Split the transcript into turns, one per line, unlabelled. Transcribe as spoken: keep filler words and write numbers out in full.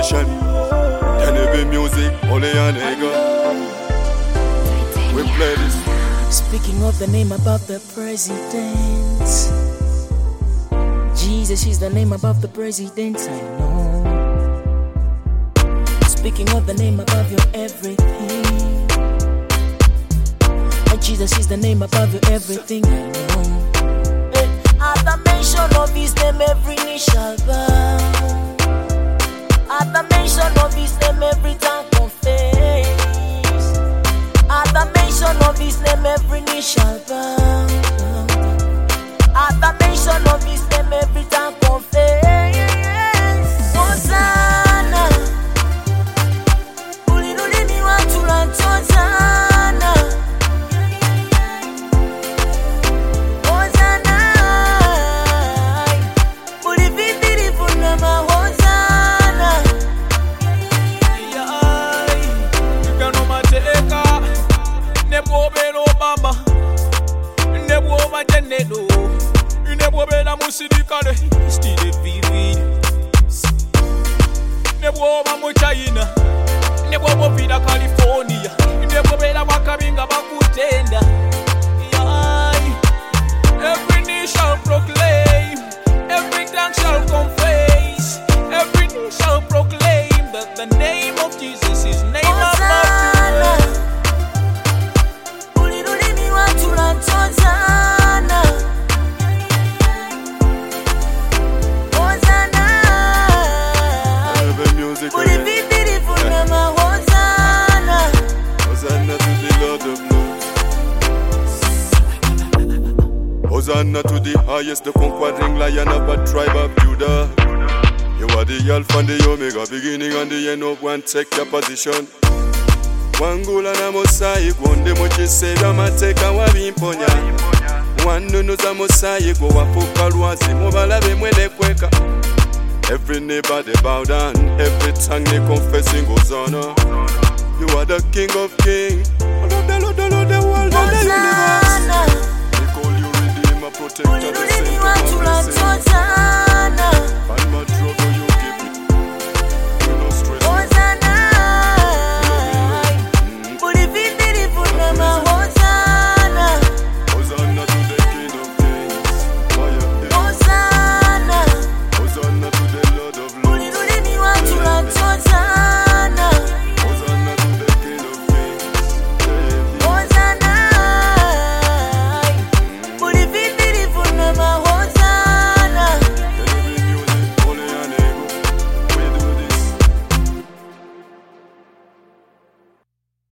nation. Then it be music, only a nigga. We play this.
Speaking of the name above the president, Jesus is the name above the president, I know. Speaking of the name above your everything, and Jesus is the name above your everything, I know. Hey, at the mention of his name, every knee shall bow. At the mention of his name, every tongue confess. At the mention of his name, every knee shall bow. At the mention of his name, every tongue confess. Hosanna, ulilulimi watu Hosanna, Hosanna, ulivindiri vunama Hosanna.
Ikanomateka nebobera Obama nebwoba Janedo nebwobera musirikale stile vivi nebwoba mu China nebwoba vira California nebwobera wakabinga bakutenda. Every knee shall proclaim, every tongue shall confess, every knee shall proclaim that the name of Jesus is name above
Hosanna, ulilulimi watu Hosanna, Hosanna,
Every music,
ulivindiri vunama Hosanna.
Hosanna to the Lord of Lords. Hosanna to the highest, the conquering lion of a tribe of Judah. You are the Alpha and the Omega, beginning and the end of one. Take your position. Wangula na Mosai, Gonde Mochisega Mateka Wabimponya. Wanunuza Mosai, go Wapuka Luazi, Mobalabe Mwene Kweka. Every neighbor they bow down, every tongue they confessing Hosanna. You are the King of Kings, Lord of the Lord, the Lord, the world and the universe.
Hosanna,
We call you Redeemer, Protector, the
ulilulimi
Saint
watu
of all the saints.